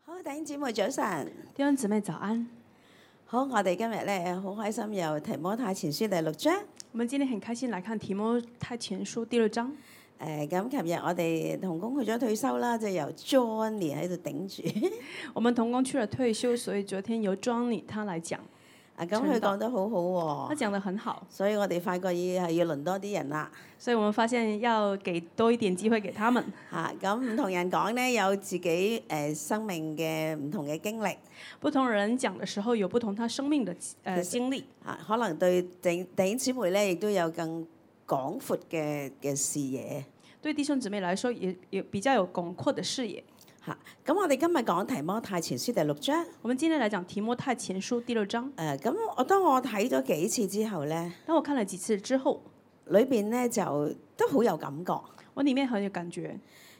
好，弟兄姊妹早晨。 弟兄姊妹早安。 好，我哋今日咧好開心，由提摩太前書第6章。 我們今天很開心來看提摩太前書第6章。 咁琴日我哋同工去咗退休啦，就由 Johnny 喺度頂住。 我們同工去了退休，所以昨天由 Johnny 他來講。 咁佢講得好好喎。 他講得很好。 所以我哋發覺要輪多啲人啦。 所以我們發現要給多一點機會給他們。 咁唔同人講呢，有自己生命嘅唔同嘅經歷。 不同人講的時候有不同他生命的經歷。 可能對弟兄姊妹咧，亦都有更廣闊嘅視野。 對弟兄姊妹來說，也比較有廣闊的視野。 咁我哋今日講提摩太前書第6章。 我們今天來講提摩太前書第6章。 咁當我睇咗幾次之後咧， 當我看了幾次之後， 裏邊咧就都好有感覺。 我裡面很有感覺。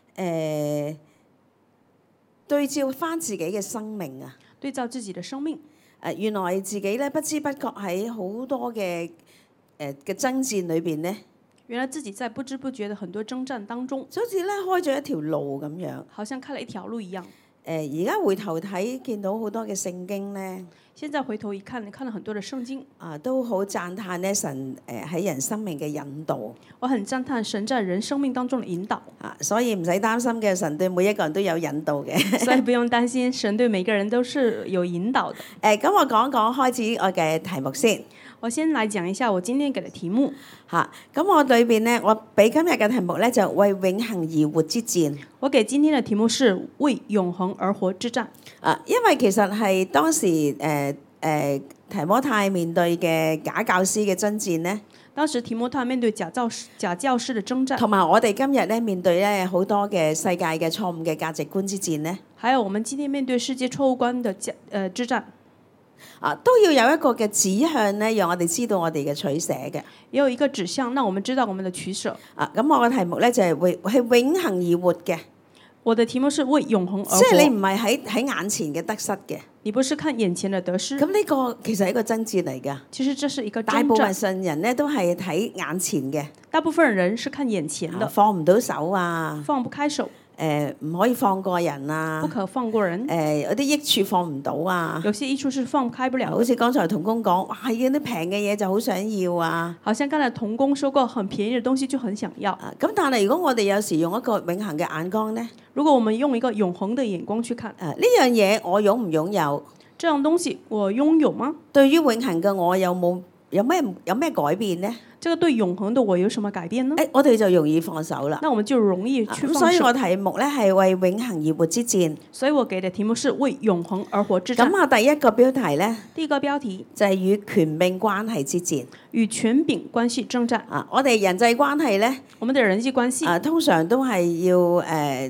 對照翻自己嘅生命啊， 對照自己的生命。 原來自己咧不知不覺喺好多嘅爭戰裏邊咧， 原來自己在不知不覺的很多征戰當中， 就好似咧開咗一條路咁樣。 好像開了一條路一樣。 而家回頭睇，見到好多嘅聖經咧， 現在回頭一看，看了很多的聖經， 都好讚歎咧神喺人生命嘅引導。 我很讚歎神在人生命當中的引導。 所以唔使擔心嘅，神對每一個人都有引導嘅。 所以不用擔心，神對每個人都是有引導的。 咁我講講開始我嘅題目先。 我先來講一下我今天給的題目。 咁我裏邊咧，我俾今日嘅題目咧就為永恆而活之戰。 我給今天的題目是為永恆而活之戰。 因為其實係當時提摩太面對嘅假教師嘅爭戰咧。 當時提摩太面對假教師的征戰， 同埋我哋今日咧面對咧好多嘅世界嘅錯誤嘅價值觀之戰咧。 還有我們今天面對世界錯誤觀的之戰。 都要有一個嘅指向咧，讓我哋知道我哋嘅取捨嘅。 也有一個指向，讓我們知道我們的取捨。 咁我嘅題目咧就係永恆而活嘅。 我的題目是為永恆而活。 即係你唔係喺眼前嘅得失嘅。 你不是看眼前的得失。 咁呢個其實係一個爭戰嚟㗎。 其實這是一個爭戰。 大部分信人咧都係睇眼前嘅。 大部分人是看眼前的。 放唔到手啊。 放不開手。 唔可以放過人啊！ 不可放過人。 有啲益處放唔到啊！ 有些益處是放開不了。 好似剛才同工講，哇！有啲平嘅嘢就好想要啊！ 好像剛才同工說過，很便宜嘅東西就很想要。 咁但係如果我哋有時用一個永恆嘅眼光咧， 如果我們用一個永恆嘅眼光去看， 呢樣嘢我擁唔擁有？ 這樣東西我擁有嗎？ 對於永恆嘅我有咩改變咧？ 這個對永恆的我有什麼改變呢？ 我哋就容易放手啦。 那我們就容易去放手。 所以我題目咧係為永恆而活之戰。 所以我給的題目是為永恆而活之戰。 咁第一個標題咧， 第一個標題就係與權柄關係之戰。 與權柄關係征戰。 我哋人際關係咧， 我們的人際關係通常都係要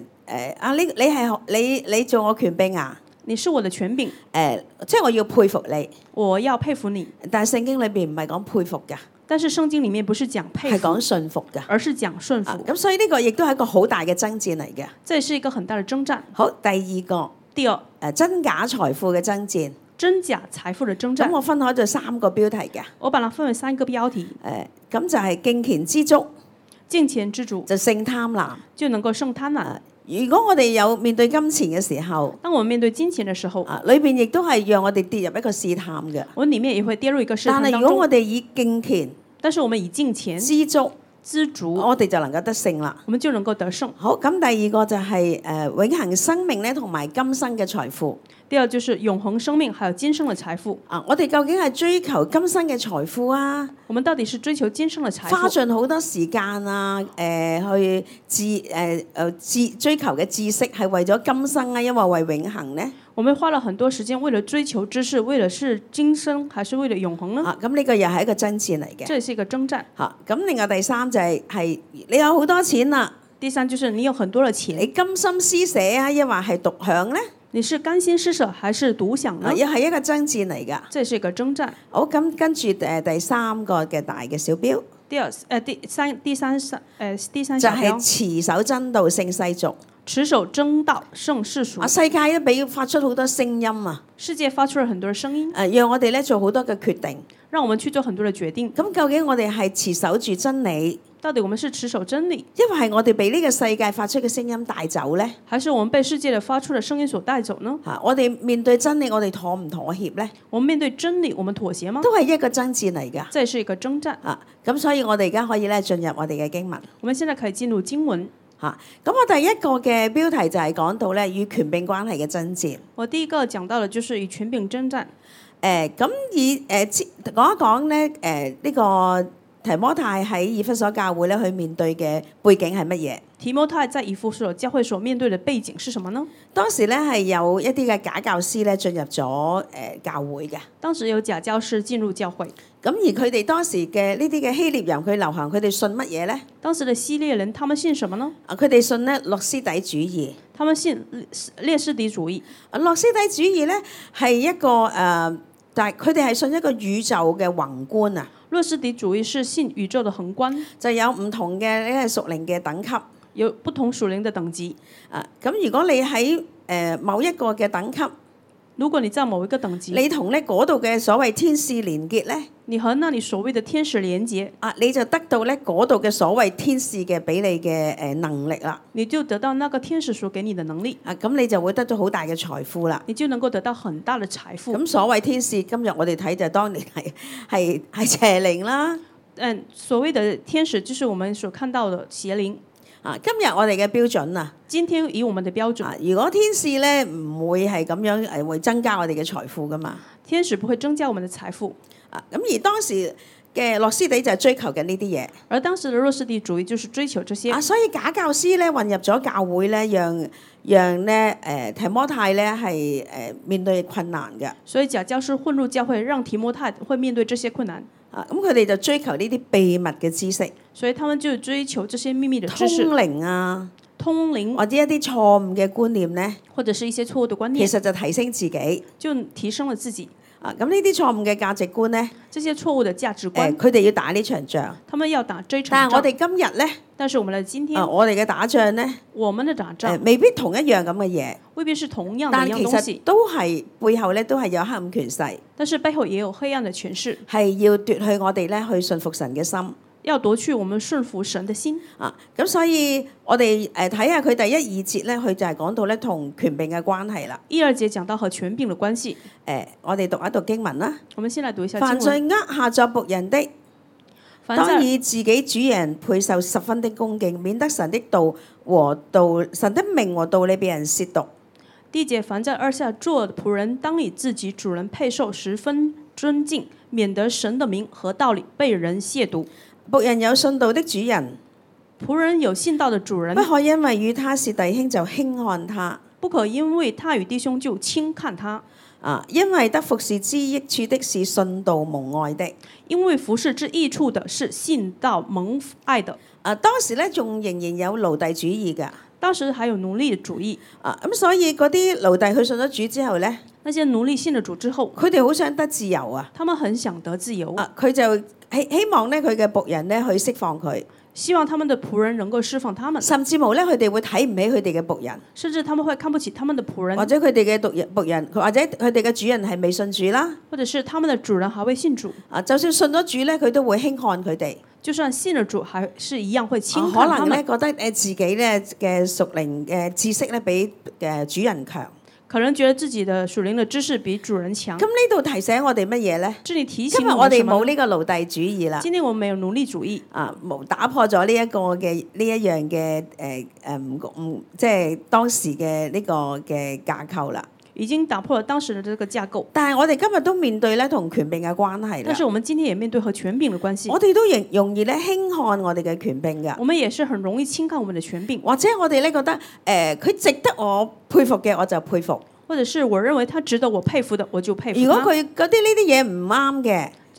你做我權柄啊？ 你是我的權柄。 即係我要佩服你。 我要佩服你。 但係聖經裏邊唔係講佩服㗎。 但是聖經裡面不是講佩服， 係講順服㗎， 而是講順服。 咁所以呢個亦都係一個好大嘅爭戰嚟嘅。 這是一個很大的征戰。 好，第二個， 第二， 真假財富嘅爭戰。 真假財富嘅征戰。 咁我分開咗3個標題嘅。 我把它分為3個標題。 咁就係敬虔知足， 敬虔知足就勝貪婪， 就能夠勝貪婪。 如果我哋有面對金錢嘅時候， 當我們面對金錢嘅時候， 裏邊亦都係讓我哋跌入一個試探嘅。 我裡面也會跌入一個試探當中。 但係如果我哋以敬虔， 但是我們以敬虔知足，我哋就能夠得勝啦。 我們就能夠得勝。 好，咁第二個就係永恆生命咧，同埋今生嘅財富。 第二就是永恆生命，還有今生嘅財富。 我哋究竟係追求今生嘅財富啊？ 我們到底是追求今生嘅財富， 花盡好多時間啊，去追求嘅知識係為咗今生啊，因為為永恆呢？ 我們花了很多時間為了追求知識，為了是今生，還是為了永恆呢？ 咁呢個又係一個爭戰嚟嘅。 這是一個征戰。 咁另外第三就係你有好多錢啦。 第三就是你有很多嘅錢， 你甘心施捨啊，抑或係獨享呢？ 你是甘心施捨還是獨享呢？ 又係一個爭戰嚟㗎。 這是一個征戰。 好，咁跟住第三個嘅大嘅小標。 第三小標就係持守真道勝世俗。 持守真道，勝世俗。 世界咧俾發出好多聲音啊， 世界發出了很多的聲音， 讓我哋咧做好多嘅決定。 讓我們去做很多的決定。 咁究竟我哋係持守住真理， 到底我們是持守真理， 因為係我哋被呢個世界發出嘅聲音帶走呢？ 還是我們被世界的發出的聲音所帶走呢？ 我哋面對真理，我哋妥唔妥協呢？ 我們面對真理，我們妥協嗎？ 都係一個爭戰嚟㗎。 這是一個征戰。 咁所以我哋而家可以咧進入我哋嘅經文。 我們現在可以進入經文。 咁我第一個嘅標題就係講到咧與權柄關係嘅爭戰。 我第一個講到嘅就是與權柄征戰。 咁講一講咧呢個提摩太喺以弗所教會咧去面對嘅背景係乜嘢？ 提摩太在以弗所教會所面對嘅背景是什麼呢？ 當時咧係有一啲嘅假教師咧進入咗教會嘅。 當時有假教師進入教會。 咁而佢哋當時嘅呢啲嘅希臘人，佢流行佢哋信乜嘢咧？ 當時嘅希臘人，他們信什麼呢？ 佢哋信咧諾斯底主義。 他們信列斯底主義。 諾斯底主義咧係一個但係佢哋係信一個宇宙嘅宏觀啊。 諾斯底主義是信宇宙嘅宏觀， 就有唔同嘅呢個屬靈嘅等級， 有不同屬靈嘅等級。 咁如果你喺某一個嘅等級， 如果你在某一個等級， 你同咧嗰度嘅所謂天使連結咧， 你和那裡所謂嘅天使連結， 你就得到咧嗰度嘅所謂天使嘅俾你嘅能力啦。 你就得到那個天使所給你的能力。 咁你就會得到好大嘅財富啦。 你就能夠得到很大的財富。 咁所謂天使，今日我哋睇就當年係邪靈啦。 所謂的天使就是我們所看到的邪靈。 今日我哋嘅標準啊， 今天以我們的標準， 如果天使咧唔會係咁樣會增加我哋嘅財富噶嘛？ 天使不會增加我們的財富。 咁而當時嘅諾斯底就係追求緊呢啲嘢， 而當時的諾斯底主義就是追求這些。 所以假教師咧混入咗教會咧，讓咧提摩太咧係面對困難嘅。所以假教師混入教會，讓提摩太會面對這些困難。 咁佢哋就追求呢啲秘密嘅知識， 所以他們就追求這些秘密的知識， 通靈啊， 通靈或者一啲錯誤嘅觀念咧， 或者是一些錯誤的觀念， 其實就提升自己， 就提升了自己。 咁呢啲錯誤嘅價值觀咧， 這些錯誤的價值觀， 佢哋要打呢場仗， 他們要打這場仗。 但係我哋今日咧， 但是我們的今天， 我哋嘅打仗咧， 我們的打仗未必同一樣咁嘅嘢， 未必是同樣的一樣東西， 但其實都係背後咧都係有黑暗權勢， 但是背後也有黑暗的權勢， 係要奪去我哋咧去順服神嘅心。 要奪去我們順服神的心。 咁所以我哋睇下佢第一二節咧，佢就係講到咧同權柄嘅關係啦。 一二節講到和權柄嘅關係。 我哋讀一讀經文啦。 我們先來讀一下經文。 凡在軛下作僕人的，當以自己主人配受十分的恭敬，免得神的命和道理被人褻瀆。 第一節，凡在軛下做僕人，當以自己主人配受十分尊敬，免得神的名和道理被人褻瀆。 僕人有信道的主人， 僕人有信道的主人， 不可因為與他是弟兄就輕看他， 不可因為他與弟兄就輕看他。 因為得服侍之益處的是信道蒙愛的， 因為服侍之益處的是信道蒙愛的。 當時咧仲仍然有奴隸主義㗎。 當時還有奴隸主義。 咁所以嗰啲奴隸佢信咗主之後咧， 那些奴隸信了主之後， 佢哋好想得自由啊！ 他們很想得自由。 佢就希望咧佢嘅僕人咧去釋放佢， 希望他們的僕人能夠釋放他們。 甚至乎咧佢哋會睇唔起佢哋嘅僕人， 甚至他們會看不起他們的僕人， 或者佢哋嘅僕人，或者佢哋嘅主人係未信主啦， 或者是他們的主人還未信主。 就算信咗主咧，佢都會輕看佢哋。 就算信了主，還是一樣會輕看他們。 可能咧覺得自己咧嘅屬靈嘅知識咧比主人強。 可能覺得自己的屬靈的知識比主人強。 咁呢度提醒我哋乜嘢咧？ 這裡提醒今日我哋冇呢個奴隸主義啦。 今天我們沒有奴隸主義。 冇打破咗呢一個嘅呢一樣嘅即係當時嘅呢個嘅架構啦。 已經打破了當時的這個架構。 但係我哋今日都面對咧同權柄嘅關係啦。 但是我們今天也面對和權柄嘅關係。 我哋都容易咧輕看我哋嘅權柄㗎。 我們也是很容易輕看我們的權柄。 或者我哋咧覺得佢值得我佩服嘅我就佩服。 或者是我認為他值得我佩服的我就佩服他。 如果佢嗰啲呢啲嘢唔啱嘅，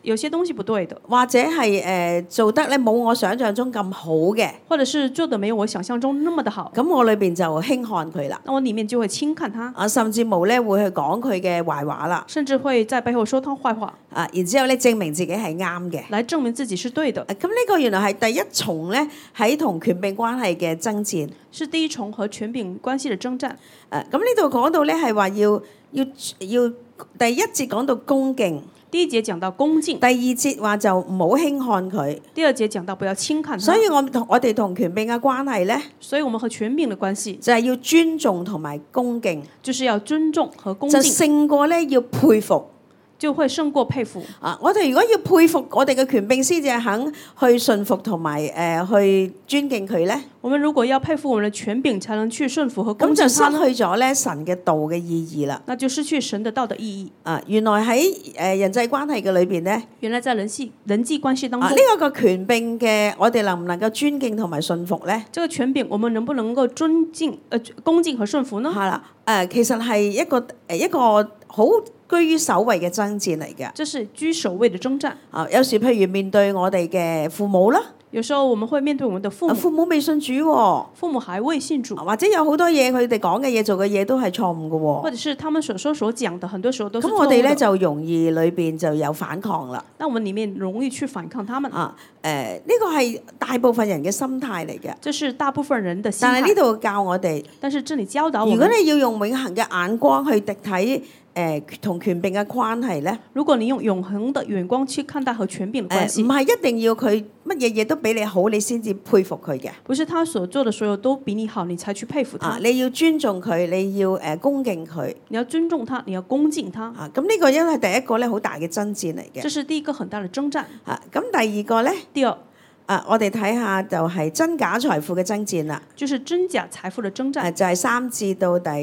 有些東西不對的， 或者係做得咧冇我想象中咁好嘅， 或者是做得沒有我想象中那麼的好， 咁我裏邊就輕看佢啦。 那我裡面就會輕看他， 甚至冇咧會去講佢嘅壞話啦。 甚至會在背後說他壞話， 然之後咧證明自己係啱嘅。 來證明自己是對的。 咁呢個原來係第一重咧喺同權柄關係嘅爭戰。 是第一重和權柄關係的征戰。 咁呢度講到咧係話要第一節講到恭敬， 第一節講到恭敬， 第二節話就唔好輕看佢。 第二節講到不要輕看他。 所以我哋同權柄嘅關係咧， 所以我們和權柄嘅關係就係要尊重同埋恭敬， 就是要尊重和恭敬， 就勝過咧要佩服。 就會勝過佩服。 我哋如果要佩服我哋嘅權柄先至肯去順服同埋去尊敬佢咧， 我們如果要佩服我們的權柄，才能去順服和恭咁就敬他呢， 失去咗咧神嘅道嘅意義啦。 那就失去神的道的意義。 原來喺人際關係嘅裏邊咧， 原來在人際關係當中， 呢一個權柄嘅我哋能唔能夠尊敬同埋順服咧？ 這個權柄我們能不能夠恭敬和順服呢？ 係啦，其實係一個好居於首位嘅爭戰嚟嘅。 這是居首位的征戰。 有時譬如面對我哋嘅父母啦， 有時候我們會面對我們的父母， 父母未信主喎， 父母還未信主， 或者有好多嘢佢哋講嘅嘢做嘅嘢都係錯誤嘅喎， 或者是他們所說所講的很多時候都是錯誤的。 咁我哋咧就容易裏邊就有反抗啦。 那我們裡面容易去反抗他們。 呢個係大部分人嘅心態嚟嘅。 這是大部分人的心態。 但係呢度教我哋， 但是這裡教導我們， 如果你要用永恆嘅眼光去敵睇同權柄嘅關係咧， 如果你用永恆的眼光去看待和權柄的關係， 唔係一定要佢乜嘢嘢都比你好，你先至佩服佢嘅。 不是他所做的所有都比你好，你才去佩服他。 你要尊重佢，你要恭敬佢。 你要尊重他，你要恭敬他。 咁呢個因為第一個咧好大嘅爭戰嚟嘅。 這是第一個很大的征戰。 咁第二個咧？ 第二。 我哋睇下就係真假財富嘅爭戰啦。 就是真假財富嘅征戰。 就係3至到第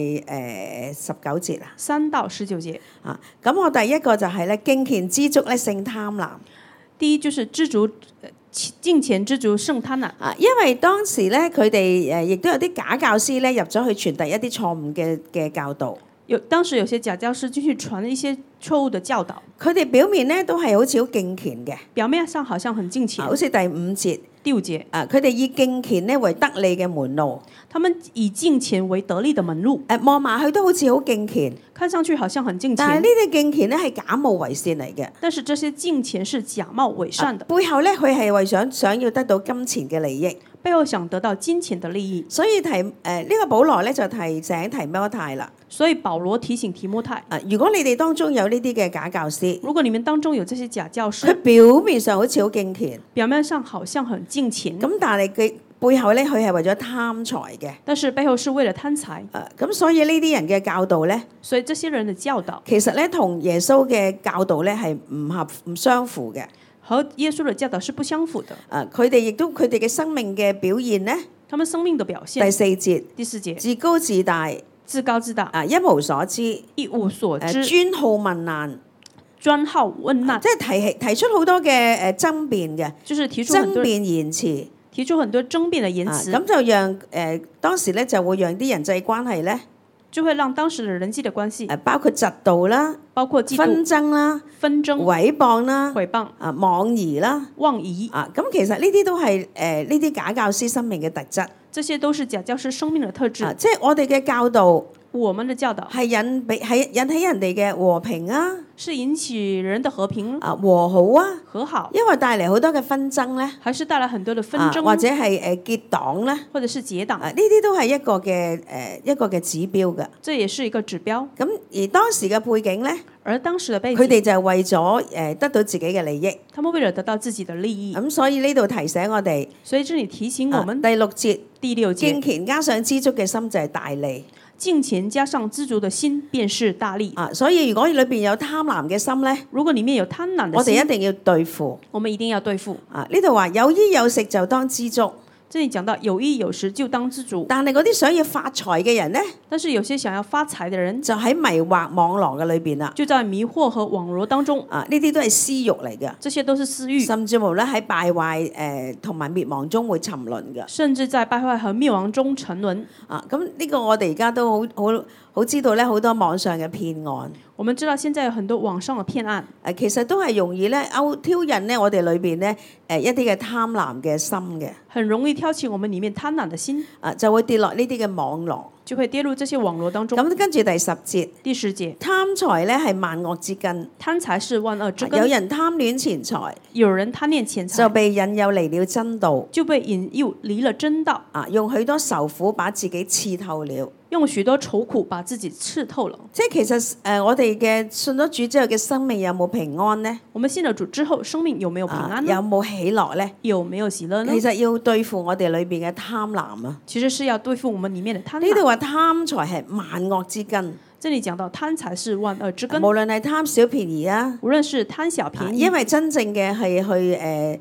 19節啦。 3到19節。 咁我第一個就係咧敬虔知足咧勝貪婪。 第一就是知足，敬虔知足勝貪婪。 因為當時咧佢哋亦都有啲假教師咧入咗去傳遞一啲錯誤嘅教導。 當時有些假教師就去傳一些錯誤的教導。 佢哋表面咧都係好似好敬虔嘅， 表面上好像很敬虔。 好似第5節。 第5節。 佢哋以敬虔咧為得利嘅門路。 他們以敬虔為得利的門路。 望埋去都好似好敬虔， 看上去好像很敬虔。 但係呢啲敬虔咧係假冒為善嚟嘅。 但是這些敬虔是假冒為善的。 背後咧佢係為想要得到金錢嘅利益。 背後想得到金錢的利益。 所以呢個保羅咧就提醒提摩太啦。 所以保羅提醒提摩太， 如果你哋當中有呢啲嘅假教師， 如果你們當中有這些假教師， 佢表面上好似好敬虔， 表面上好像很敬虔， 咁但係佢背後咧佢係為咗貪財嘅， 但是背後是為了貪財。 咁所以呢啲人嘅教導咧， 所以這些人的教導其實咧同耶穌嘅教導咧係唔相符嘅， 和耶穌的教導是不相符的。 佢哋嘅生命嘅表現咧， 他們生命的表現。 第4節， 第4節， 自高自大。 自高自大， 一無所知， 一無所知， 專好問難， 專好問難， 即係提出好多嘅爭辯嘅， 就是提出爭辯言辭， 提出很多爭辯嘅言辭， 咁就讓當時咧就會讓啲人際關係咧， 就會讓當時的人際的關係， 包括嫉妒啦， 包括嫉妒、 紛爭啦、 紛爭、 毀謗啦、 毀謗、 妄疑啦、 妄疑， 咁其實呢啲都係呢啲假教師生命嘅特質。 這些都是假教師生命的特質。 即係我哋嘅教導， 我們的教導係引起人哋嘅和平啊， 是引起人的和平和好啊， 和好， 因為帶嚟好多嘅紛爭咧， 還是帶來很多的紛爭， 或者係結黨咧， 或者是結黨， 呢啲都係一個嘅指標嘅。 這也是一個指標。 咁而當時嘅背景咧， 而當時的背景， 佢哋就係為咗得到自己嘅利益。 他們為了得到自己的利益。 咁所以呢度提醒我哋， 所以這裡提醒我們， 第6節， 第6節， 敬虔加上知足嘅心就係大利。 敬虔加上知足的心便是大利。 所以如果裏邊有貪婪嘅心咧， 如果裡面有貪婪的心， 我哋一定要對付。 我們一定要對付。 呢度話有衣有食就當知足。 這裡講到有衣有食就當知足。 但係嗰啲想要發財嘅人咧， 但是有些想要發財的人， 就喺迷惑網羅嘅裏邊啦。 就在迷惑和網羅當中， 啊，呢啲都係私慾嚟嘅， 這些都是私慾， 甚至乎咧喺敗壞同埋滅亡中會沉淪嘅。 甚至在敗壞和滅亡中沉淪。 啊，咁呢個我哋而家都好知道咧，好多網上嘅騙案。 我們知道現在有很多網上的騙案， 其實都係容易咧挑釁咧我哋裏邊咧一啲嘅貪婪嘅心嘅。 很容易挑起我們裡面貪婪的心， 就會跌落呢啲嘅網絡。 就會跌入這些網絡當中。 咁跟住第10節， 第10節， 貪財咧係萬惡之根。 貪財是萬惡之根。 有人貪戀錢財， 有人貪戀錢財， 就被引誘離了真道， 就被引誘離了真道。 用許多愁苦把自己刺透了。 用許多愁苦把自己刺透了。 即係其實我哋嘅信咗主之後嘅生命有冇平安呢？ 我們信了主之後，生命有沒有平安呢？ 有冇喜樂呢？ 有沒有喜樂呢？ 其實要對付我哋裏邊嘅貪婪啊！ 其實是要對付我們裡面的貪婪。 呢度話貪財係萬惡之根。 這裡講到貪財是萬惡之根。 無論係貪小便宜啊， 無論是貪小便宜， 因為真正嘅係去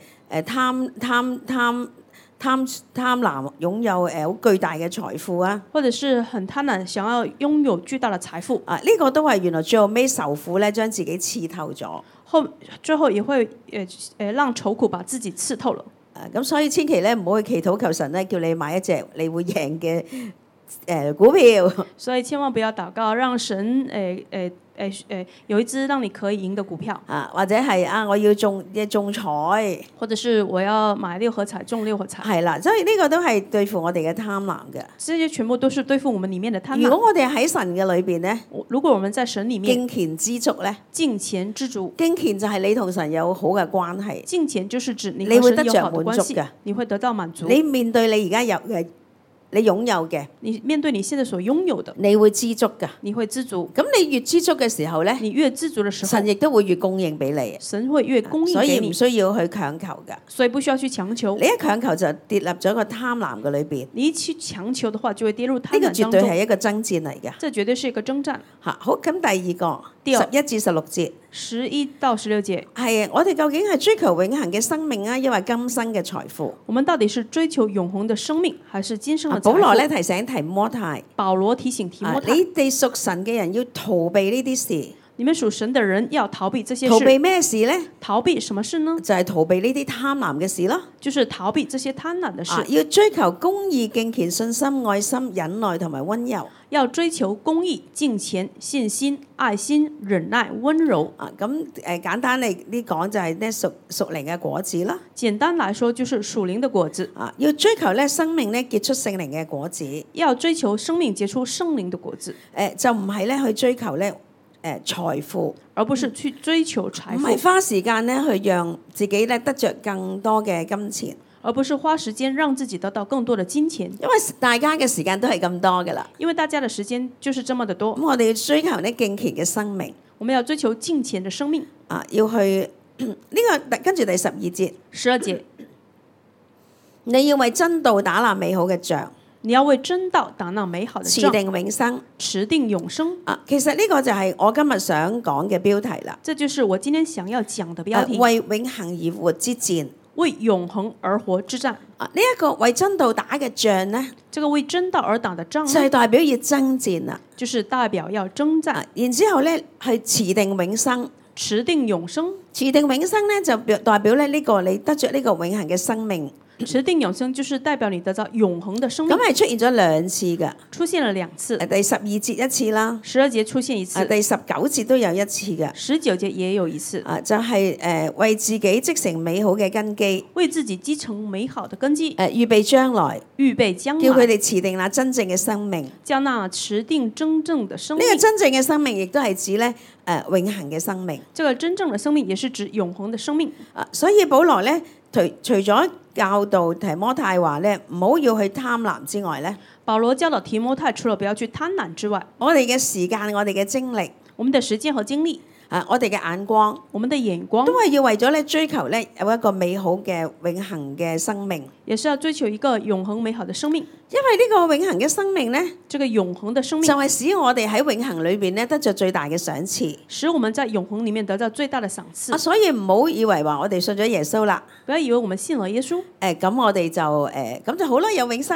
貪婪擁有好巨大嘅財富啊， 或者是很貪婪想要擁有巨大的財富啊，呢個都係原來最後尾仇苦咧，將自己刺透咗。 最後也會讓愁苦把自己刺透了。 咁所以千祈咧唔好去祈禱求神咧，叫你買一隻你會贏嘅股票。 所以千萬不要禱告，讓神有一支讓你可以贏的股票， 或者係我要中彩， 或者是我要買6合彩中6合彩。 係啦，所以呢個都係對付我哋嘅貪婪嘅。 這些全部都是對付我們裡面的貪婪。 如果我哋喺神嘅裏邊呢， 如果我們在神裡面敬虔知足呢， 敬虔知足， 敬虔就係你同神有好嘅關係。 敬虔就是指你和神有好的關係，你會得到滿足。 你面對你而家有嘅。你擁有嘅， 你面對你現在所擁有的， 你會知足㗎。 你會知足。 咁你越知足嘅時候咧， 你越知足嘅時候， 神亦都會越供應俾你。 神會越供應給你， 所以唔需要去強求㗎。 所以不需要去強求。 你一強求就跌入咗個貪婪嘅裏邊。 你一去強求嘅話，就會跌入貪婪當中。 呢個絕對係一個爭戰嚟嘅。 這絕對是一個爭戰。 好，咁第二個11至16節。 11到16節。 係我哋究竟係追求永恆嘅生命啊，抑或今生嘅財富？ 我們到底是追求永恆的生命，還是今生的財富？ 保羅咧提醒提摩太。 保羅提醒提摩太。 你哋屬神嘅人要逃避呢啲事。 你們屬神的人要逃避這些事。 逃避咩事呢？ 逃避什麼事呢？ 就係逃避呢啲貪婪嘅事咯。 就是逃避這些貪婪的事。 要追求公義、敬虔、信心、愛心、忍耐同埋溫柔。 要追求公義、敬虔、信心、愛心、忍耐、溫柔。 咁簡單嚟呢講就係咧屬靈嘅果子啦。 簡單來說就是屬靈的果子。 要追求咧生命咧結出聖靈嘅果子。 要追求生命結出聖靈的果子。 就唔係咧去追求咧財富， 而不是去追求財富。 唔係花時間咧去讓自己咧得着更多嘅金錢。 而不是花時間讓自己得到更多的金錢， 因為大家嘅時間都係咁多㗎啦。 因為大家的時間就是這麼的多。 咁我哋要追求呢敬虔嘅生命， 我們要追求敬虔的生命。 要去呢個跟住第12節。 12節， 你要為真道打那美好嘅仗。 你要為真道打那美好的仗。 持定永生。 持定永生。 其實呢個就係我今日想講嘅標題啦。 這就是我今天想要講的標題。 為永恆而活之戰。 為永恆而活之戰。 呢一個為真道打嘅仗呢， 這個為真道而打的仗， 就係代表要爭戰啦。 就是代表要征戰。 然之後咧，係持定永生。 持定永生。 持定永生咧，就代表咧呢個你得着呢個永恆嘅生命。 持定永生就是代表你得到永恆的生命。 咁係出現咗2次㗎。 出現了2次。 第12節一次啦。 12節出現一次。 第19節都有一次嘅。 19節也有一次。 就係為自己積成美好嘅根基。 為自己積成美好的根基。 預備將來。 預備將來。 叫佢哋持定那真正嘅生命。 叫那持定真正的生命。 呢個真正嘅生命亦都係指咧永恆嘅生命。 這個真正的生命也是指永恆的生命。 所以保羅咧除咗教導提摩太話咧，唔好要去貪婪之外咧， 保羅教導提摩太，除了不要去貪婪之外， 我哋嘅時間、我哋嘅精力、 我們的時間和精力， 我哋嘅眼光、 我們的眼光， 都係要為咗咧追求咧有一個美好嘅永恆嘅生命， 也是要追求一個永恆美好的生命。 因為呢個永恆嘅生命咧， 這個永恆的生命就係使我哋喺永恆裏邊咧得着最大嘅賞賜， 使我們在永恆裡面得到最大的賞賜。 所以唔好以為話我哋信咗耶穌啦， 不要以為我們信了耶穌， 咁我哋就咁就好啦，有永生啦。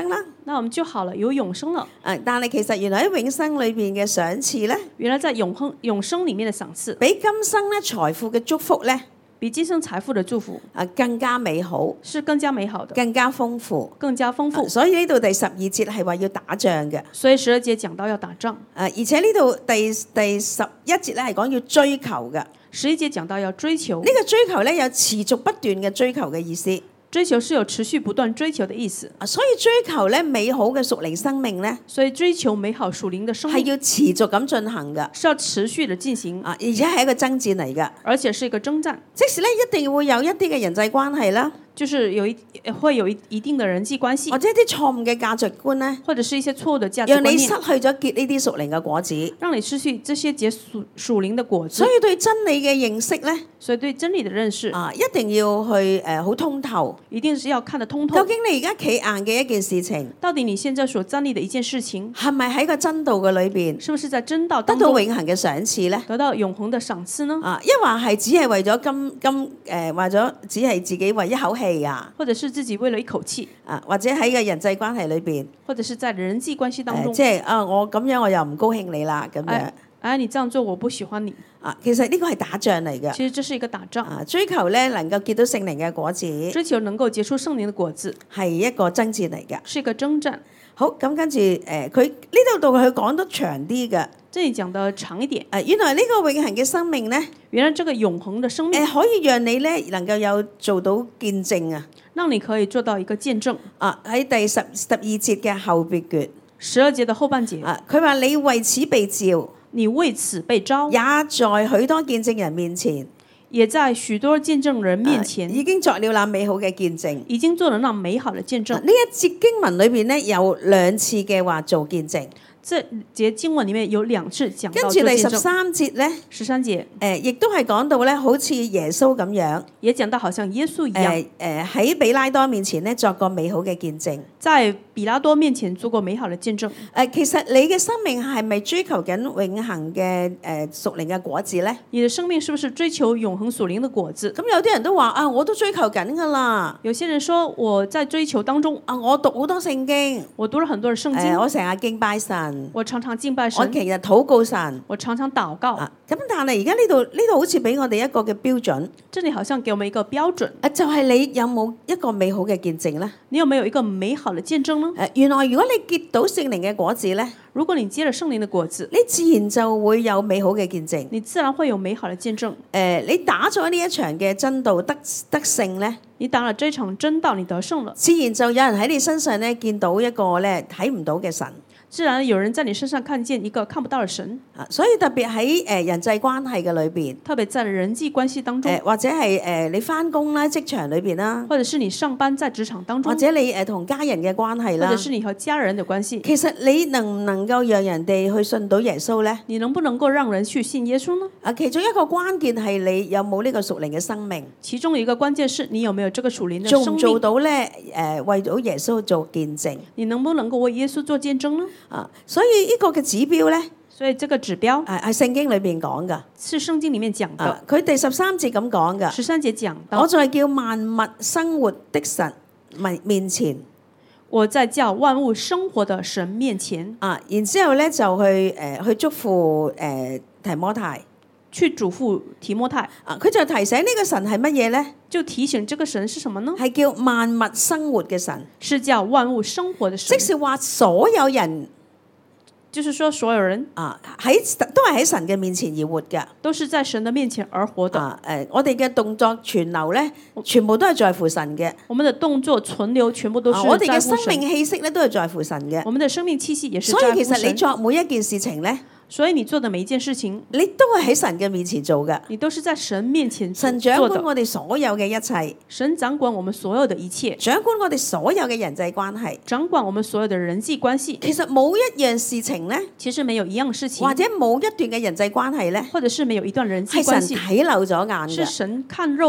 那我們就好了，有永生了。 但係其實原來喺永生裏邊嘅賞賜咧， 原來在永生裡面的賞賜， 比今生咧財富嘅祝福咧， 比今生財富的祝福更加美好， 是更加美好的， 更加豐富， 更加豐富。 所以呢度第12節係話要打仗嘅。 所以12節講到要打仗。 而且呢度第11節咧係講要追求嘅。 11節講到要追求。 呢個追求咧有持續不斷嘅追求嘅意思。 追求是有持續不斷追求的意思。 所以追求咧美好嘅屬靈生命咧， 所以追求美好屬靈的生命係要持續咁進行嘅， 是要持續的進行。 而且係一個爭戰嚟嘅， 而且是一個爭戰。 即使咧一定會有一啲嘅人際關係啦， 就是會有一定的人際關係， 或者一啲錯誤嘅價值觀咧， 或者是一些錯誤的價值觀念， 讓你失去咗結呢啲屬靈嘅果子， 讓你失去這些結屬靈的果子。 所以對真理嘅認識咧， 所以對真理的認識一定要去好通透， 一定是要看得通透。 究竟你而家企硬嘅一件事情， 到底你現在所站立的一件事情， 係咪喺個真道嘅裏邊， 是不是在真道得當中到永恆嘅賞賜咧？ 得到永恆的賞賜呢？ 一話係只係為咗為咗只係自己為一口氣啊， 或者是自己為了一口氣， 或者喺個人際關係裏邊， 或者是在人際關係當中， 即係我咁樣我又唔高興你啦咁樣。 你這樣做我不喜歡你。 其實呢個係打仗嚟嘅。 其實這是一個打仗。 追求咧能夠結到聖靈嘅果子。 追求能夠結出聖靈嘅果子， 係一個爭戰嚟嘅。 是一個爭戰。 好，咁跟住佢呢度到佢講得長啲嘅。 這裡講得長一點。 原來呢個永恆嘅生命咧， 原來這個永恆的生命可以讓你咧能夠有做到見證啊。 讓你可以做到一個見證。 喺第12節嘅後別句。 12節的後半節。 佢話你為此被召。 你為此被召， 也在許多見證人面前， 也在許多見證人面前， 已經作了那美好嘅見證， 已經做了那美好的見證。 呢一節經文裏邊咧有2次嘅話做見證。 這節經文裡面有2次講到。 跟住第13節咧 ，13節， 亦都係講到咧，好似耶穌咁樣， 也講到好像耶穌一樣， 喺比拉多面前咧作個美好嘅見證， 在比拉多面前做過美好的見證。 其實你嘅生命係咪追求緊永恆嘅屬靈嘅果子咧？ 你的生命是不是追求永恆屬靈的果子？ 咁有啲人都話我都追求緊噶啦。 有些人說我在追求當中， 我讀好多聖經， 我讀了很多的聖經， 我成日敬拜神。 我常常敬拜神， 我其實禱告神， 我常常禱告。 咁但係而家呢度好似俾我哋一個嘅標準， 這裡好像給我們一個標準。 就係你有冇一個美好嘅見證咧？ 你有沒有一個美好的見證呢？ 原來如果你結到聖靈嘅果子咧， 如果你結了聖靈的果子， 你自然就會有美好嘅見證。 你自然會有美好的見證。 你打咗呢一場嘅真道得勝咧， 你打了這場真道，你得勝了， 自然就有人喺你身上咧見到一個咧睇唔到嘅神。 自然有人在你身上看見一個看不到的神。 所以特別喺人際關係嘅裏邊， 特別在人際關係當中， 或者係你返工啦、職場裏邊啦， 或者是你上班在職場當中， 或者你同家人嘅關係啦， 或者是你和家人的關係。 其實你能唔能夠讓人哋去信到耶穌咧？ 你能不能夠讓人去信耶穌呢？ 其中一個關鍵係你有冇呢個屬靈嘅生命。 其中一個關鍵是你有沒有這個屬靈的生命。 做唔做到咧？為咗耶穌做見證。 你能不能夠為耶穌做見證呢？ 所以呢個嘅指標咧， 所以這個指標係聖經裏邊講噶， 是聖經裡面講的。 佢第13節咁講噶 ，13節講到， 我在叫萬物生活的神面前， 我在叫萬物生活的神面前。 然之後咧就去囑咐提摩太， 去囑咐提摩太。 佢就提醒呢個神係乜嘢咧？ 就提醒這個神是什麼呢？ 係叫萬物生活嘅神， 是叫萬物生活的神。 即是話所有人。 就是說，所有人都係喺神嘅面前而活嘅， 都是在神的面前而活的。 我哋嘅動作存留咧，全部都係在乎神嘅。 我們的動作存留全部都是在乎神。 我哋嘅生命氣息咧，都係在乎神嘅。 我們的生命氣息也是在乎神。 所以其實你作每一件事情咧， 所以你做的每一件事情， 你都係喺神嘅面前做嘅。 你都是在神面前做的。 神掌管我哋所有嘅一切， 神掌管我們所有的一切， 掌管我哋所有嘅人際關係， 掌管我們所有的人際關係。 其實冇一樣事情咧， 其實沒有一樣事情， 或者冇一段嘅人際關係咧， 或者是沒有一段人際關係係神睇漏咗眼嘅， 是神看漏的。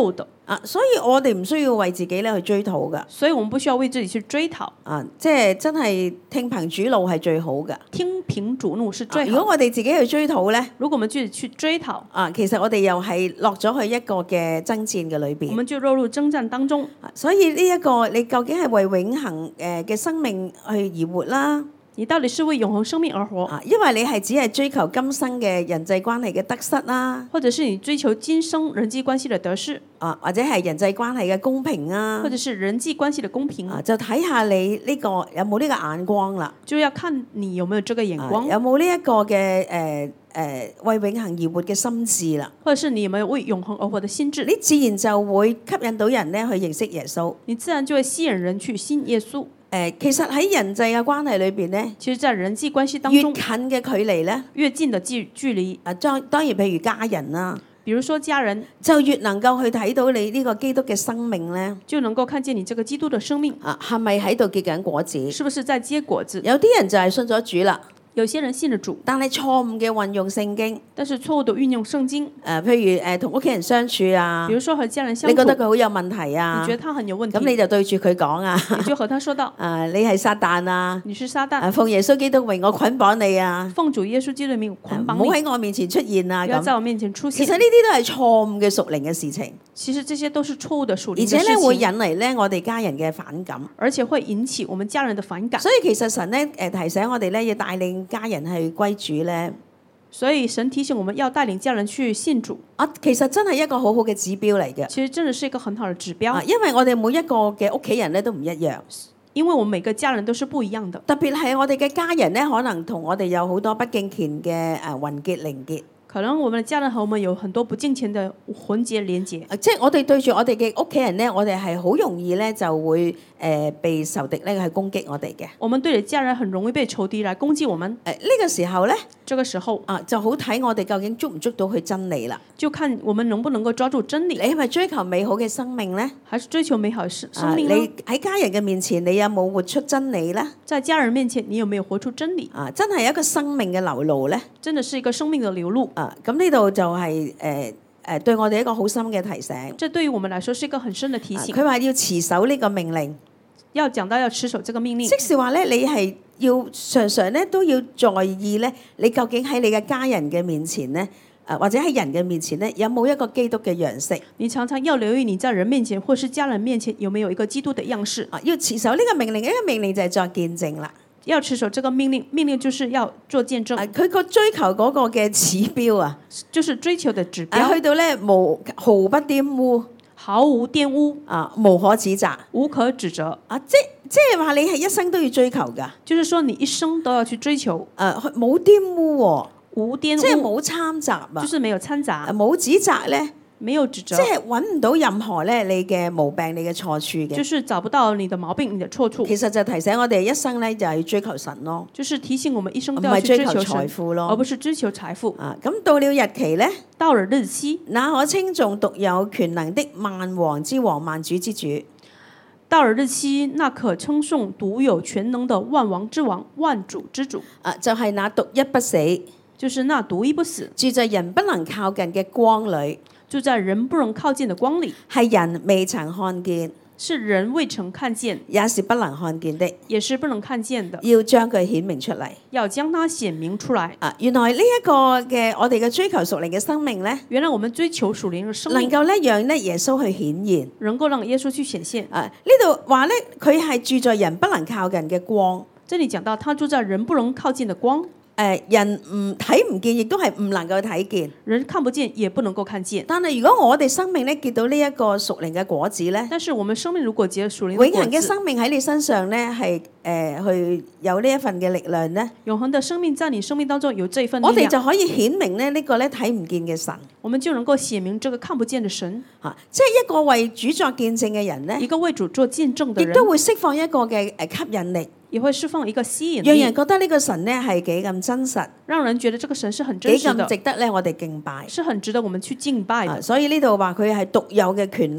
所以我哋唔需要為自己咧去追討㗎。 所以我們不需要為自己去追討。 即係真係聽憑主怒係最好㗎。 聽憑主怒是最好。 如果我哋自己去追討咧， 如果我們自己去追討， 其實我哋又係落咗去一個嘅爭戰嘅裏邊。 我們就落入爭戰當中。 所以呢一個你究竟係為永恆嘅生命去而活啦？ 你到底是為永恆生命而活？ 因為你係只係追求今生嘅人際關係嘅得失啦， 或者是你追求今生人際關係嘅得失， 或者係人際關係嘅公平啊， 或者是人際關係嘅公平， 就睇下你呢個有冇呢個眼光啦， 就要看你有沒有這個眼光， 有冇呢一個嘅為永恆而活嘅心智啦， 或者是你有沒有為永恆而活嘅心智， 你自然就會吸引到人咧去認識耶穌， 你自然就會吸引人去信耶穌。 其實喺人際嘅關係裏邊咧， 其實在人際關係當越中， 近嘅距離咧， 越近的距離， 當然譬如家人啦， 比如說家人， 就越能夠去睇到你呢個基督嘅生命咧， 就能夠看見你這個基督嘅生命， 係咪喺度結緊果子？ 是不是在結果子？ 有啲人就係信咗主啦。 有些人信了主， 但係錯誤嘅運用聖經， 但是錯誤的運用聖經， 譬如同屋企人相處啊， 比如說和家人相處， 你覺得佢好有問題啊， 你覺得他很有問題， 咁你就對住佢講啊， 你就和他說道， 你係撒旦啊， 你是撒旦， 奉耶穌基督名我捆綁你啊， 奉主耶穌基督的名捆綁你， 唔好喺我面前出現啊， 不要在我面前出現。 其實呢啲都係錯誤嘅屬靈嘅事情， 其實這些都是錯誤的屬靈嘅事情， 而且咧會引嚟咧我哋家人嘅反感， 而且會引起我們家人的反感。 所以其實神咧提醒我哋咧要帶領家人去歸主咧， 所以神提醒我們要帶領家人去信主。 其實真係一個好好嘅指標嚟嘅。 其實真的是一個很好的指標。 因為我哋每一個嘅屋企人咧都唔一樣， 因為我們每個家人都是不一樣的。 特別係我哋嘅家人咧，可能同我哋有好多不敬虔嘅混結連結。 可能我們的家人和我們有很多不敬虔的混結連結。 即係我哋對住我哋嘅屋企人咧，我哋係好容易咧就會被仇敵咧去攻擊我哋嘅。 我們對着家人很容易被仇敵來攻擊我們。 呢個時候咧， 這個時候就好睇我哋究竟捉唔捉到佢真理啦。 就看我們能不能夠抓住真理。 你係咪追求美好嘅生命咧？ 還是追求美好的生命呢？ 你喺家人嘅面前，你有冇活出真理咧？ 在家人面前，你有沒有活出真理？ 真係一個生命嘅流露咧。 真的是一個生命的流露。 咁呢度就係對我哋一個好深嘅提醒。 這對於我們來說是一個很深的提醒。 佢話要持守呢個命令， 要講到要持守這個命令， 即是話咧，你係要常常咧都要在意咧，你究竟喺你嘅家人嘅面前咧，或者喺人嘅面前咧，有冇一個基督嘅樣式？ 你常常要留意你在人面前或是家人面前有沒有一個基督的樣式。 要持守呢個命令，呢個命令就係作見證啦。 要持守這個命令，命令就是要做見證。 佢個追求嗰個嘅指標啊， 就是追求的指標。 去到咧毫不玷污， 毫無玷污， 無可指責， 無可指責。 即係話你係一生都要追求㗎。 就是說你一生都要去追求。 冇玷污喎， 無玷污， 即係冇參雜啊， 就是沒有參雜， 冇指責咧。 沒有指責， 即係揾唔到任何咧你嘅毛病、你嘅錯處嘅。 就是找不到你的毛病、你的錯處。 其實就提醒我哋一生咧就係追求神咯。 就是提醒我們一生都要去追求財富咯， 而不是追求財富。 咁到了日期咧， 到了日期， 那可稱頌獨有權能的萬王之王、萬主之主。 到了日期，那可稱頌獨有權能的萬王之王、萬主之主。 就係那獨一不死， 就是那獨一不死， 住在人不能靠近嘅光裏。 住在人不能靠近的光裏， 係人未曾看見， 是人未曾看見， 也是不能看見的， 也是不能看見的， 要將佢顯明出嚟， 要將它顯明出來。 原來呢一個嘅我哋嘅追求屬靈嘅生命咧， 原來我們追求屬靈嘅生命， 能夠咧讓咧耶穌去顯現， 能夠讓耶穌去顯現。 呢度話咧佢係住在人不能靠近嘅光， 這裡講到他住在人不能靠近的光。 人睇唔見，亦都係唔能夠睇見。 人看不見，也不能夠看見。 但係如果我哋生命咧結到呢一個屬靈嘅果子咧， 但是我們生命如果結屬靈永恆嘅生命喺你身上咧係去有呢一份嘅力量咧， 永恆的生命在你生命當中有這一份力量， 我哋就可以顯明咧呢個咧睇唔見嘅神。 我們就能夠顯明這個看不見的神。 即係一個為主作見證嘅人咧， 一個為主做見證的人， 亦都會釋放一個嘅吸引力。 也會釋放一個吸引力， 讓人覺得呢個神咧係幾咁真實， 讓人覺得這個神是很真實的， 幾咁值得咧我哋敬拜， 是很值得我們去敬拜的。 所以呢度話佢係獨有嘅權能，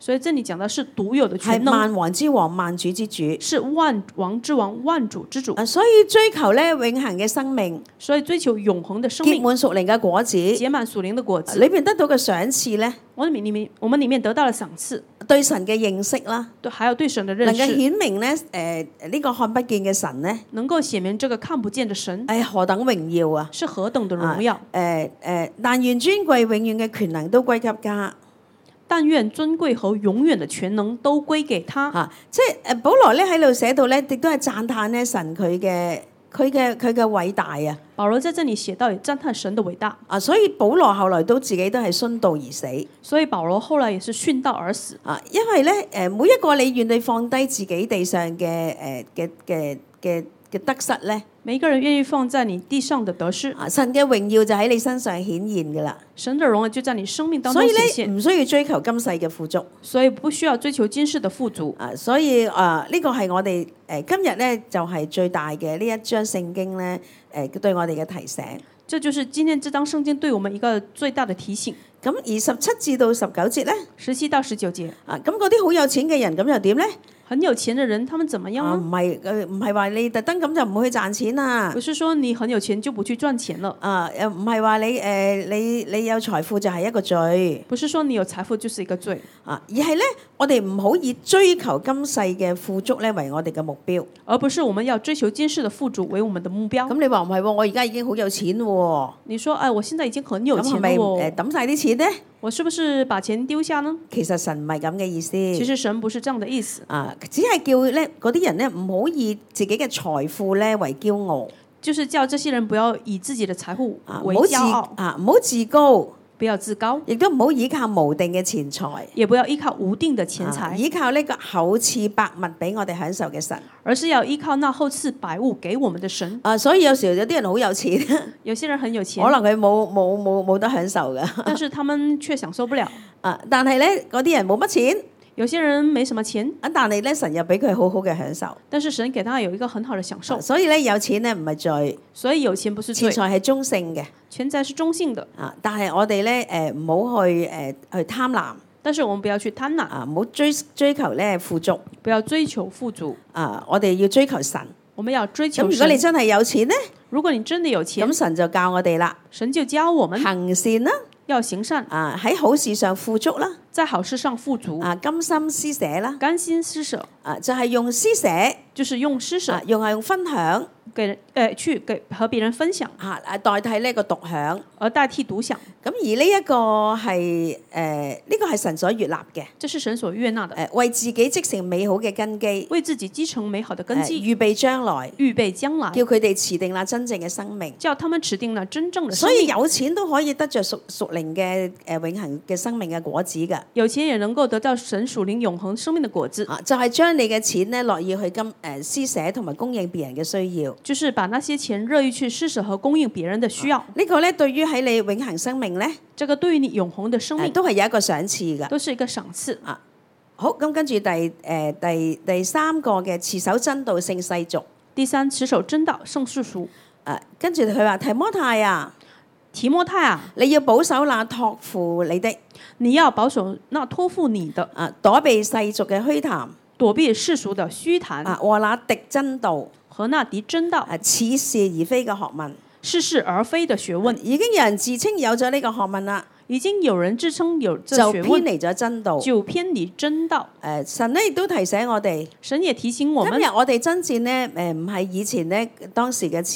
所以這裡講的是獨有的係全能， 萬王之王、萬主之主。 是萬王之王、萬主之主。 所以追求咧永恆嘅生命， 所以追求永恆的生結命， 滿屬靈嘅果子， 結滿屬靈的果子。 裏邊得到嘅賞賜咧， 我們裡面得到了賞賜， 對神嘅認識啦， 對，還有對神的認能夠識， 顯明咧呢個看不見嘅神咧， 能夠顯明這個看不見的神何等榮耀啊！ 是何等的榮耀。 但願尊貴永遠嘅權能都歸給家。 但願尊貴和永遠的全能都歸給他。 即係保羅咧喺度寫到咧，亦都係讚歎咧神佢嘅偉大啊！ 保羅在這裡寫到，也讚歎神的偉大。 所以保羅後來都自己都係殉道而死。 所以保羅後來也是殉道而死。 因為咧每一個你願意放低自己地上嘅得失咧， 每一個人願意放在你地上的得失， 神嘅榮耀就喺你身上顯現噶啦。 神的榮耀就在你生命當中所以顯現。 咧唔需要追求今世嘅富足， 所以不需要追求今世的富足。 所以呢個係我哋今日咧就係最大嘅呢一章聖經咧對我哋嘅提醒。 這就是今天這章聖經對我們一個最大的提醒。 咁而17至到19節咧 ，17到19節。 咁嗰啲好有錢嘅人咁又點咧？ 很有錢的人，他們怎麼樣呢？ 唔係話你特登咁就唔會去賺錢啦。 不是說你很有錢就不去賺錢了。 又唔係話你有財富就係一個罪。 不是說你有財富就是一個罪。 而係咧，我哋唔好以追求今世嘅富足咧為我哋嘅目標。 而不是我們要追求今世的富足為我們的目標。 咁你話唔係喎？我而家已經好有錢喎。 你說我現在已經很有錢了喎。 咁係咪抌晒啲錢咧？ 我是不是把錢丟下呢？ 其實神唔係咁嘅意思。 其實神不是這樣的意思。 只係叫咧嗰啲人咧唔好以自己嘅財富咧為驕傲。 就是叫這些人不要以自己的財富為驕傲。 唔好自高。 不要自高， 亦都唔好依靠無定嘅錢財， 也不要依靠無定的錢財， 依靠呢個厚賜百物俾我哋享受嘅神， 而是要依靠那厚賜百物給我們的神。 所以有時候有啲人好有錢， 有些人很有錢， 可能佢冇得享受嘅， 但是他們卻享受不了。 但係咧嗰啲人冇乜錢。 有些人沒什麼錢， 但係咧神又俾佢好好嘅享受。 但是神給他有一個很好的享受。 所以咧有錢咧唔係罪， 所以有錢不是罪， 錢財係中性嘅， 錢財是中性的。 但係我哋咧唔好去貪婪。 但是我們不要去貪婪， 唔好追求咧富足， 不要追求富足。 我哋要追求神。 我們要追求神。 咁如果你真係有錢咧， 如果你真的有錢， 咁神就教我哋啦， 神就教我們行善啦。 要行善喺好事上富足啦， 在好事上富足甘心施捨啦， 甘心施捨就係用施捨， 就是用施捨， 用分享， 去和別人分享代替呢個獨享， 而代替獨享。 咁而呢一個係呢個係神所悅納嘅， 這是神所悅納的， 為自己積成美好嘅根基， 為自己積成美好的根基， 預備將來，叫佢哋持定那真正嘅生命， 叫他們持定那真正的生命。 所以有錢都可以得着屬靈嘅永恆嘅生命嘅果子㗎。 有錢也能夠得到神屬靈永恆生命的果子。 就係將你嘅錢咧樂意去施捨同埋供應別人嘅需要。 就是把那些錢樂意去施捨和供應別人的需要。 呢個咧對於喺你永恆生命咧， 這個對於你永恆的生命都係有一個賞賜㗎。 都是一個賞賜。 好，咁跟住第三個嘅持守真道勝世俗。 第三，持守真道勝世俗。 跟住佢話提摩太啊，你要保守那託付你的。 你要保守那託付你的。 躲避世俗嘅虛談。 躲避世俗的虛談。 和那敵真道。 和那敵真道。 似是而非嘅學問。 似是而非的學問。 已經有人自稱有咗呢個學問啦。 已經有人自稱有這學問， 就偏離咗真道。 就偏離真道。 神呢亦都提醒我哋。 神也提醒我們。 今日我哋爭戰呢，唔係以前呢當時嘅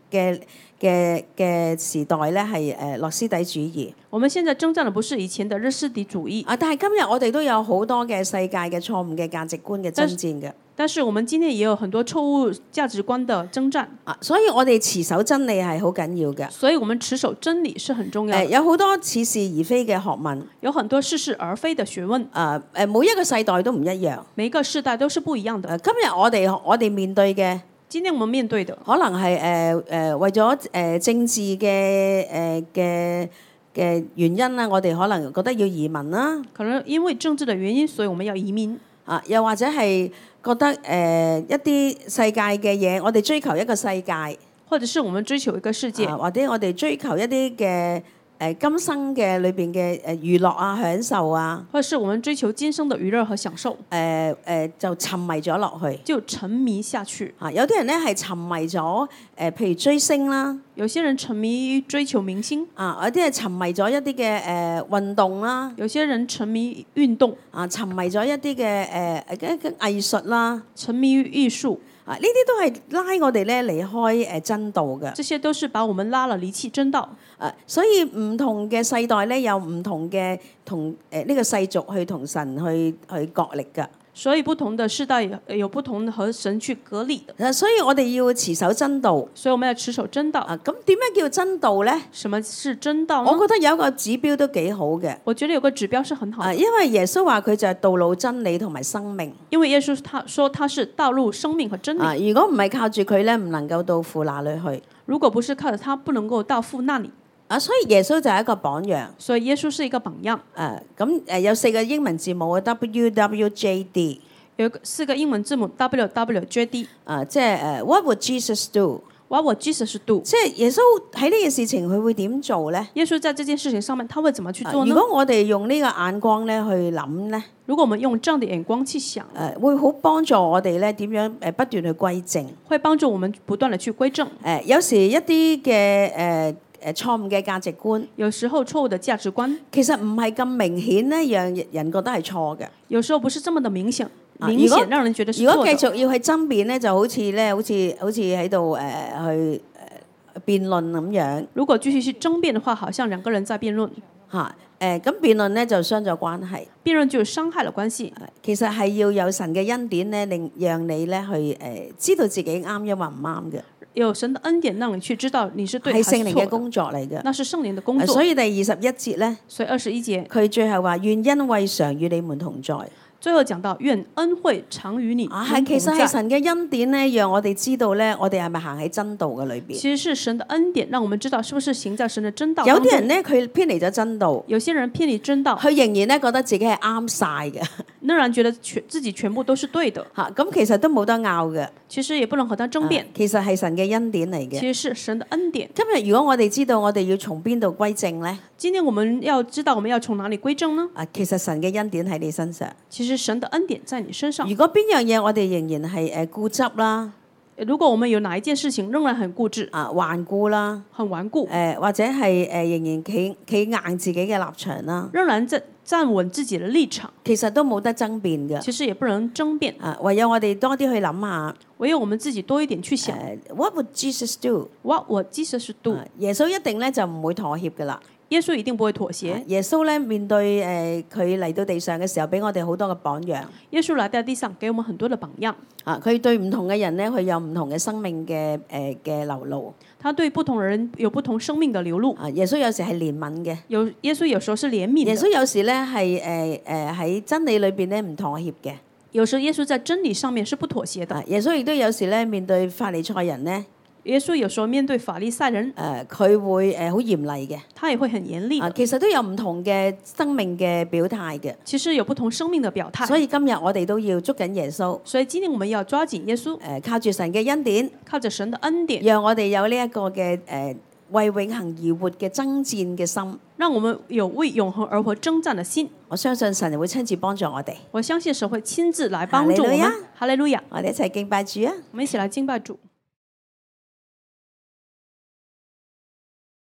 時代咧係諾斯底主義。 我們現在征戰的不是以前的日斯底主義。 但係今日我哋都有好多嘅世界嘅錯誤嘅價值觀嘅爭戰嘅。 但是我們今天也有很多錯誤價值觀的征戰。 所以我哋持守真理係好緊要嘅。 所以我們持守真理是很重要的。 有好多似是而非嘅學問。 有很多似是而非的學問。 每一個世代都唔一樣。 每一個世代都是不一樣的。 今日我哋面對嘅。 今天我們面對的可能係為咗政治嘅原因啦，我哋可能覺得要移民啦。 可能因為政治的原因，所以我們要移民。 又或者係覺得一啲世界嘅嘢，我哋追求一個世界， 或者是我們追求一個世界， 或者我哋追求一啲嘅今生嘅裏邊嘅娛樂啊、享受啊， 或者是我們追求今生的娛樂和享受， 就沉迷咗落去。 就沉迷下去。 有啲人咧係沉迷咗譬如追星啦， 有些人沉迷於追求明星， 有啲係沉迷咗一啲嘅運動啦， 有些人沉迷運動， 沉迷咗一啲嘅藝術啦， 沉迷於藝術。 呢啲都係拉我哋咧離開真道嘅。 這些都是把我們拉了離棄真道。 所以唔同嘅世代咧有唔同嘅同呢個世俗去同神去角力㗎。 所以不同的世代有不同的和神去隔離的。 所以我哋要持守真道。 所以我們要持守真道。 咁點樣叫真道咧？ 什麼是真道呢？ 我覺得有一個指標都幾好嘅。 我覺得有個指標是很好的。 因為耶穌話佢就係道路、真理同埋生命。 因為耶穌他說他是道路、生命和真理。 如果唔係靠住佢咧，唔能夠到父那裡去。 如果不是靠着他，不能夠到父那裡。 所以耶穌就係一個榜樣。 所以耶穌是一個榜樣。 有4個英文字母 WWJD。 有4個英文字母 WWJD。 即係What would Jesus do？What would Jesus do？ 即係耶穌喺呢件事情佢會點做咧？ 耶穌在這件事情上面，他會怎麼去做呢？ 如果我哋用呢個眼光咧去諗咧， 如果我們用這樣的眼光去想， 會好幫助我哋咧點樣不斷去歸正。會幫助我們不斷地去歸正。 有時一啲嘅錯誤嘅價值觀， 有時候錯誤的價值觀， 其實唔係咁明顯咧，讓人覺得係錯嘅。 有時候不是這麼的明顯。明顯讓人覺得是錯的。 如果繼續要去爭辯咧，就好似喺度去辯論咁樣。 如果繼續去爭辯的話，好像兩個人在辯論。 咁辯論咧就傷咗關係。 辯論就傷害了關係。 其實係要有神嘅恩典咧，讓你咧去知道自己啱抑或唔啱嘅。 有神的恩典讓你去知道你是對還是錯的。 係聖靈嘅工作嚟嘅。 那是聖靈的工作。 所以第21節咧， 所以21節佢最後話願恩惠常與你們同在。 最後講到願恩惠常與你同在。 其實係神嘅恩典咧，讓我哋知道咧，我哋係咪行喺真道嘅裏邊。 其實是神的恩典，讓我們知道是不是行在神的真道。 有啲人咧，佢偏離咗真道。 有些人偏離真道， 佢仍然咧覺得自己係啱晒嘅， 仍然覺得自己全部都是對的。 咁其實都冇得拗嘅。 其實也不能和他爭辯。 其實係神嘅恩典嚟嘅。 其實是神的恩典。 今日如果我哋知道我哋要從邊度歸正咧？ 今天我們要知道我們要從哪裡歸正呢？ 其實神嘅恩典喺你身上。 其實神的恩典在你身上。 如果邊樣嘢我哋仍然係固執啦， 如果我們有哪一件事情仍然很固執頑固啦， 很頑固， 或者係仍然企硬自己嘅立場啦， 仍然站穩自己的立場， 其實都冇得爭辯嘅。 其實也不能爭辯。 唯有我哋多啲去諗下， 唯有我們自己多一點去想。 What would Jesus do？What would Jesus do？ 耶穌一定咧就唔會妥協噶啦。 耶穌一定不會妥協。 耶穌咧面對佢嚟到地上嘅時候，俾我哋好多嘅榜樣。 耶穌來到地上，給我們很多的榜樣。 佢對唔同嘅人咧，佢有唔同嘅生命嘅流露。 他對不同人有不同生命的流露。 耶穌有時係憐憫嘅。 耶穌有時候是憐憫的。 耶穌有時咧係喺真理裏邊咧唔妥協嘅。 有時耶穌在真理上面是不妥協的。 耶穌亦都有時咧面對法利賽人咧。 耶穌有時候面對法利賽人， 佢會好嚴厲嘅， 他也會很嚴厲。 其實都有唔同嘅生命嘅表態嘅。 其實有不同生命嘅表態。 所以今日我哋都要捉緊耶穌。 所以今天我們要抓緊耶穌。 靠住神嘅恩典， 靠着神的恩典， 讓我哋有呢一個嘅為永恆而活嘅爭戰嘅心。 讓我們有為永恆而活爭戰的心。 我相信神會親自幫助我哋。 我相信神會親自來幫助我們。哈利路亞！ 我哋一齊敬拜主啊！ 我們一起來敬拜主。